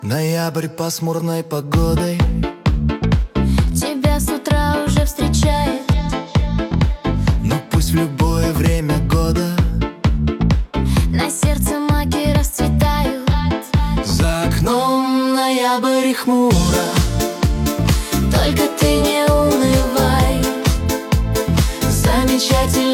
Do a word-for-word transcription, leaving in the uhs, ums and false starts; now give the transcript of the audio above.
Ноябрь пасмурной погодой тебя с утра уже встречает. но пусть в любое время года На сердце маки расцветают. за окном ноябрь и хмуро. Только ты не унывай, Замечательно